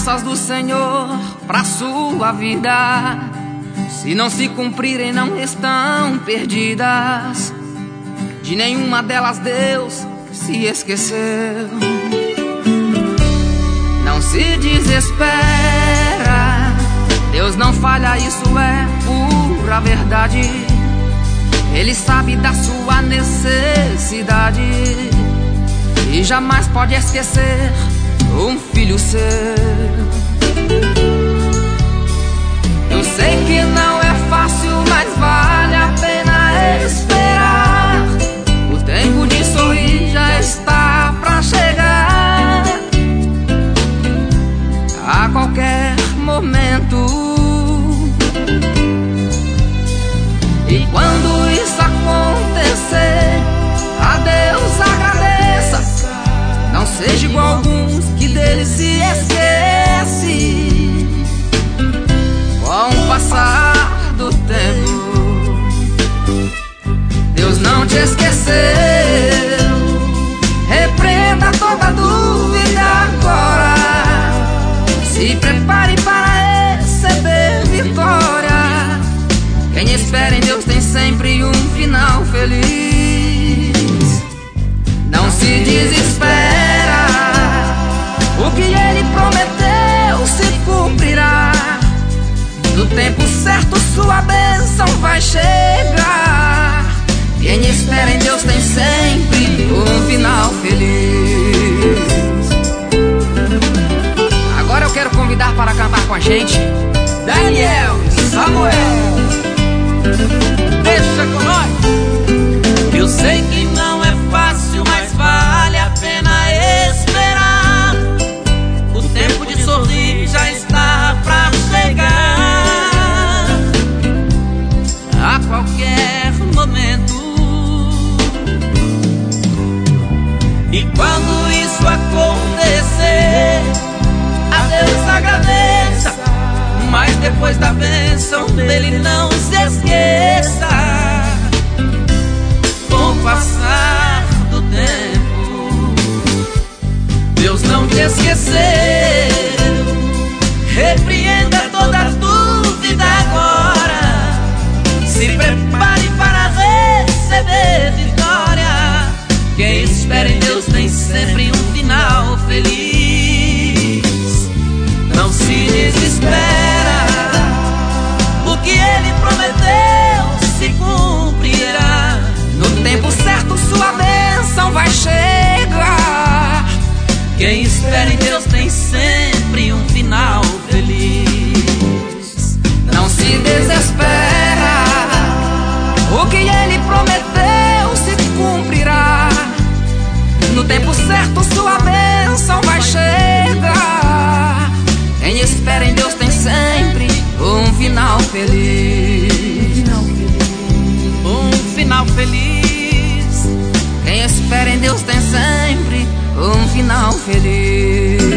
promessas do Senhor pra sua vida, se não se cumprirem, não estão perdidas. De nenhuma delas Deus se esqueceu. Não se desespera, Deus não falha, isso é pura verdade. Ele sabe da sua necessidade e jamais pode esquecer um filho seu. Eu sei que não é fácil, mas vale a pena esperar. O tempo de sorrir já está pra chegar. A qualquer momento. E quando isso acontecer, a Deus agradeça. Não seja igual alguns que dele se esquece. Com o passar do tempo, Deus não te esqueceu. Repreenda toda dúvida agora. Se prepare para receber vitória. Quem espera em Deus tem sempre um final feliz. Não se desespera, o que Ele prometeu se cumprirá. No tempo certo sua bênção vai chegar. Quem espera em Deus tem sempre um final feliz. Agora eu quero convidar para cantar com a gente Daniel e Samuel. Deixa com nós. Eu sei que não é fácil, mas vale a pena esperar. O tempo de sorrir já está pra chegar. A qualquer momento. E quando isso acontecer, a Deus agradeça. Mas depois da bênção dele não se esqueça. Com o passar do tempo, Deus não te esqueceu. Repreenda toda dúvida agora. Se prepare para receber vitória. Quem espera em Deus tem sempre um final feliz. Não se desespera, o que Ele prometeu se cumprirá. No tempo certo sua bênção vai chegar. Quem espera em Deus tem sempre um final feliz. Não se desespera, o que Ele prometeu se cumprirá. No tempo certo sua bênção vai chegar. Quem espera em Deus tem sempre um final feliz. Um final feliz. Quem espera em Deus tem sempre um final feliz.